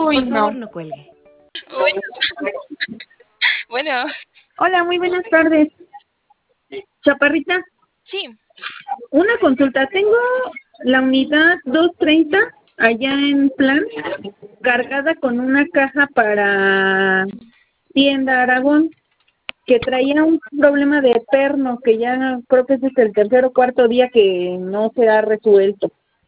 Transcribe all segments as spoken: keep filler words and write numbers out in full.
Uy, Por favor, no. no cuelgue. Bueno, bueno, Hola, muy buenas tardes. Chaparrita, sí, una consulta. Tengo la unidad doscientos treinta allá en Plan, cargada con una caja para Tienda Aragón, que traía un problema de perno, que ya creo que ese es el tercer o cuarto día que no se ha resuelto.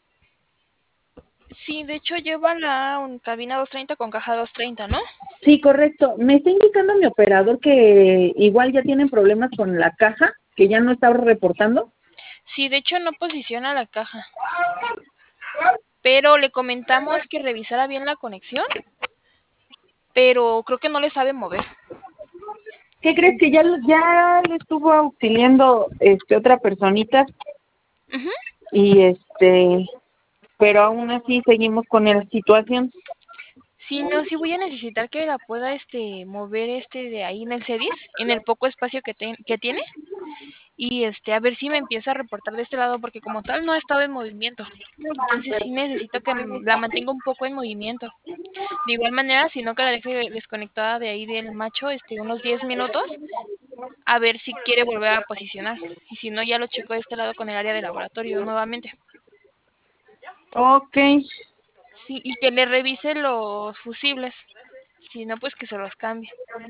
sí, de hecho lleva la un, cabina doscientos treinta con caja doscientos treinta, ¿no? Sí, correcto. Me está indicando mi operador que igual ya tienen problemas con la caja, que ya no está reportando. Sí, de hecho no posiciona la caja, pero le comentamos que revisara bien la conexión, pero creo que no le sabe mover. ¿Qué crees que ya lo- ya le estuvo auxiliando este otra personita Ujú. y este, pero aún así seguimos con la situación? Sí, no, sí voy a necesitar que la pueda este mover este de ahí en el CEDIS, en el poco espacio que te- que tiene, y este a ver si me empieza a reportar de este lado porque como tal no ha estado en movimiento. Entonces sí necesito que m- la mantenga un poco en movimiento. De igual manera, si no que la deje desconectada de ahí del macho este unos diez minutos, a ver si quiere volver a posicionar. Y si no, ya lo checo de este lado con el área de laboratorio nuevamente. Okay, Sí, y que le revise los fusibles. Si no, pues que se los cambie.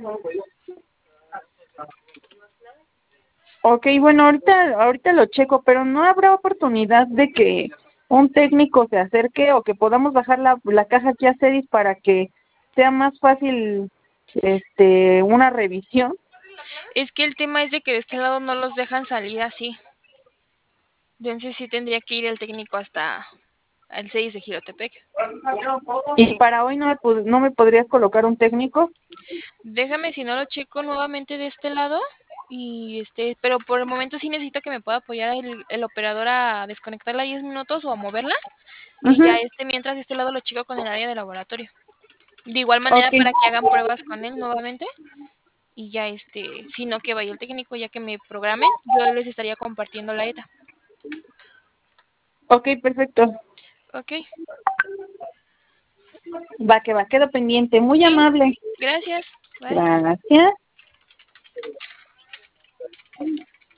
okay, bueno, ahorita ahorita lo checo, pero no habrá oportunidad de que un técnico se acerque o que podamos bajar la, la caja aquí a Cedis para que sea más fácil este una revisión. Es que el tema es de que de este lado no los dejan salir así. Entonces sí tendría que ir el técnico hasta el seis de Jirotepec. Y para hoy no me, pod- no me podrías colocar un técnico. Déjame si no lo checo nuevamente de este lado. Y este, pero por el momento sí necesito que me pueda apoyar el, el operador a desconectarla diez minutos o a moverla. Y ya Ajá. este, mientras de este lado lo checo con el área de laboratorio. De igual manera Okay. para que hagan pruebas con él nuevamente. Y ya este, si no que vaya el técnico ya que me programen, yo les estaría compartiendo la ETA. Okay, perfecto. Ok, Va que va, quedo pendiente. Muy sí, amable. gracias. Bye. Gracias.